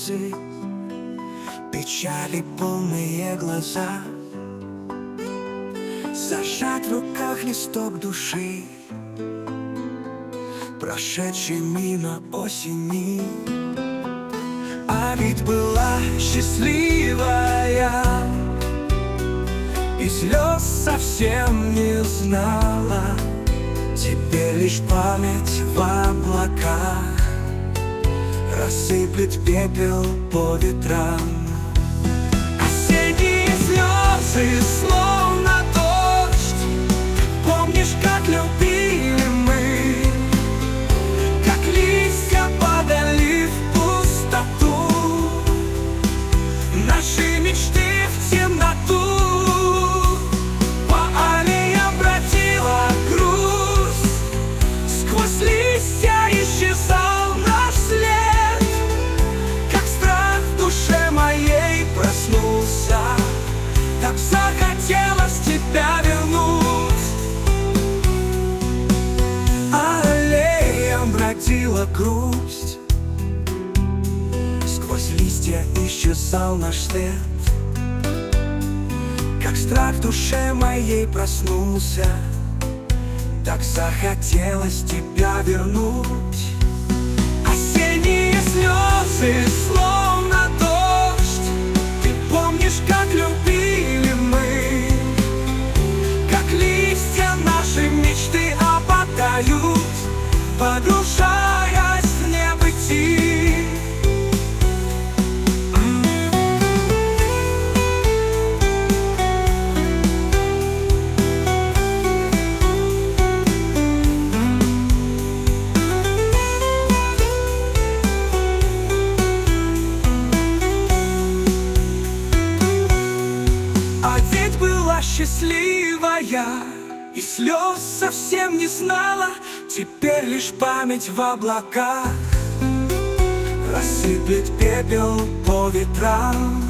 слезы, печали полные глаза, зажать в руках листок души, прошедшей мимо осени. А ведь была счастливая и слез совсем не знала. Теперь лишь память в облаках рассыплет пепел по ветрам. Осенние слезы, словно дождь. Помнишь, как любили мы, как листья падали в пустоту, наши мечты в темноту. По аллеям бродила грусть, сквозь листья исчезал наш след. Как страх в душе моей проснулся, так захотелось тебя вернуть. Аллеям бродила грусть, сквозь листья исчезал наш след. Как страх в душе моей проснулся, так захотелось тебя вернуть. Осенние слезы, словно дождь. Ты помнишь, как любили мы, как листья наши мечты опадают, погружаясь в небытие. А ведь была счастливая и слез совсем не знала. Теперь лишь память в облаках рассыплет пепел по ветрам.